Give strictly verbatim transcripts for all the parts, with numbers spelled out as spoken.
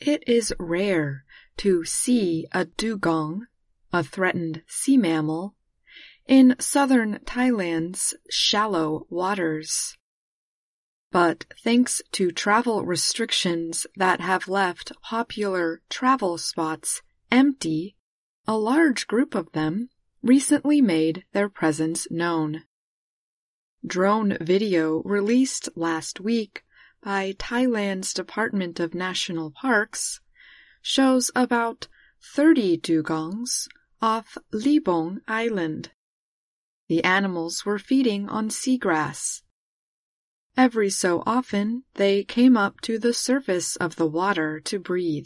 It is rare to see a dugong, a threatened sea mammal, in southern Thailand's shallow waters. But thanks to travel restrictions that have left popular travel spots empty, a large group of them recently made their presence known. Drone video released last week by Thailand's Department of National Parks shows about thirty dugongs off Libong Island. The animals were feeding on seagrass. Every so often, they came up to the surface of the water to breathe.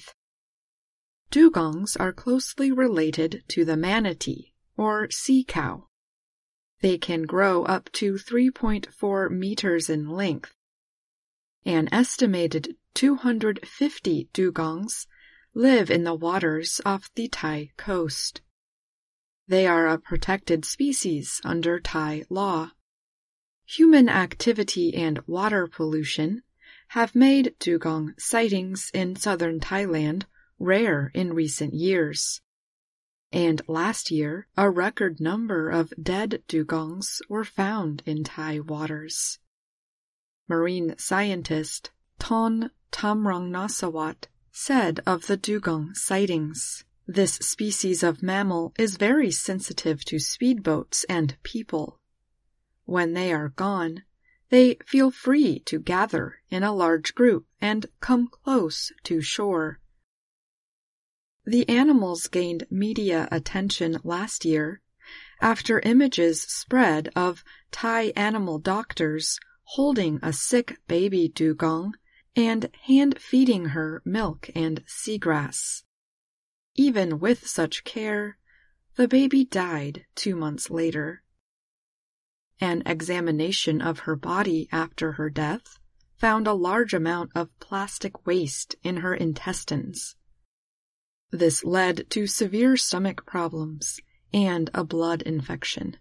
Dugongs are closely related to the manatee, or sea cow. They can grow up to three point four meters in length. An estimated two hundred fifty dugongs live in the waters off the Thai coast. They are a protected species under Thai law. Human activity and water pollution have made dugong sightings in southern Thailand rare in recent years. And last year, a record number of dead dugongs were found in Thai waters. Marine scientist Ton Tamrangnasawat said of the dugong sightings, "This species of mammal is very sensitive to speedboats and people. When they are gone, they feel free to gather in a large group and come close to shore." The animals gained media attention last year after images spread of Thai animal doctors holding a sick baby dugong and hand-feeding her milk and seagrass. Even with such care, the baby died two months later. An examination of her body after her death found a large amount of plastic waste in her intestines. This led to severe stomach problems and a blood infection.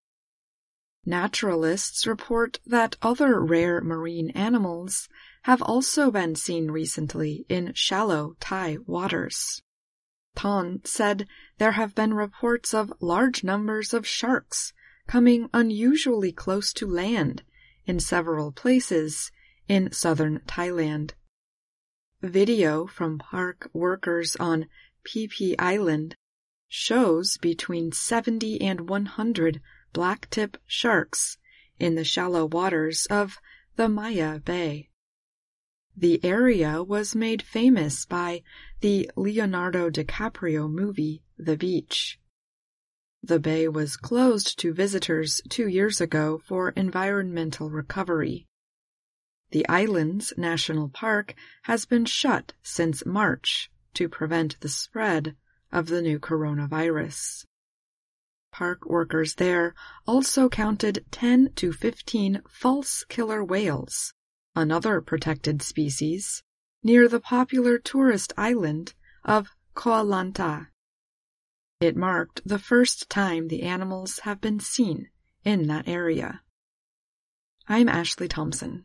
Naturalists report that other rare marine animals have also been seen recently in shallow Thai waters. Ton said there have been reports of large numbers of sharks coming unusually close to land in several places in southern Thailand. Video from park workers on Phi Phi Island shows between seventy and one hundred blacktip sharks in the shallow waters of the Maya Bay. The area was made famous by the Leonardo DiCaprio movie The Beach. The bay was closed to visitors two years ago for environmental recovery. The island's national park has been shut since March to prevent the spread of the new coronavirus. Park workers there also counted ten to fifteen false killer whales, another protected species, near the popular tourist island of Koh Lanta. It marked the first time the animals have been seen in that area. I'm Ashley Thompson.